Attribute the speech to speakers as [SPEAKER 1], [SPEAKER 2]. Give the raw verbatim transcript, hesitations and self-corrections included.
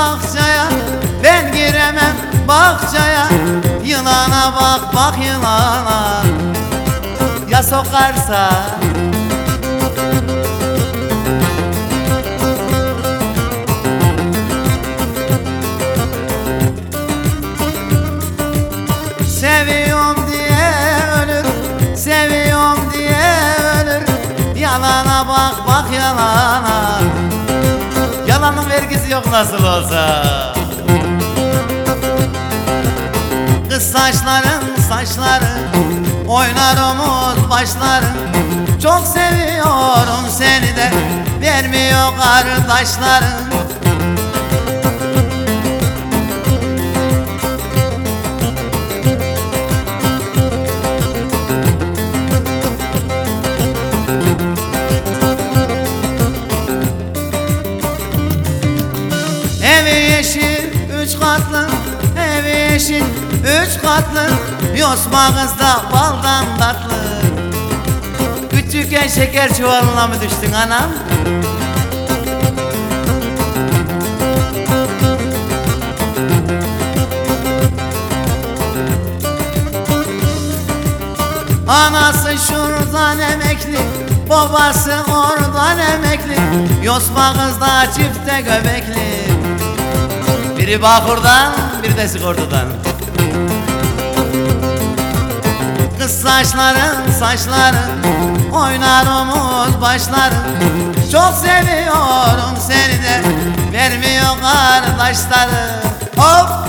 [SPEAKER 1] bahçeye, ben giremem bahçeye. Yılana bak bak yılana, ya sokarsa. Seviyorum diye ölür, seviyorum diye ölür. Yalana bak bak yalana, yalanın vergisi yok nasıl olsa. Kız saçların saçları, oynar omuz başların. Çok seviyorum seni de, vermiyor kardeşlerin. Evi yeşil üç katlı, evi yeşil üç katlı. Yosma kız da baldan tatlı. Küçükken şeker çuvalına mı düştün anam? Anası şuradan emekli, babası oradan emekli. Yosma kız da çifte göbekli. Biri Bağkur'dan, biri de Sigorta'dan. Kız saçların saçların, oynar omuz başların. Çok seviyorum seni de, vermiyor kardeşlerim. Hop!